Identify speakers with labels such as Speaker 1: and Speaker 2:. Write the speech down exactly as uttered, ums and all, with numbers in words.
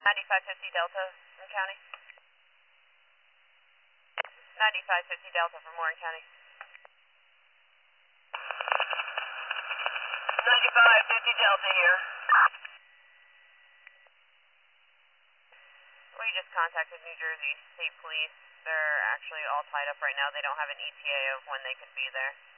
Speaker 1: ninety-five fifty Delta from County. ninety-five fifty Delta from Warren County. ninety-five fifty Delta here. We just contacted New Jersey State Police. They're actually all tied up right now. They don't have an E T A of when they could be there.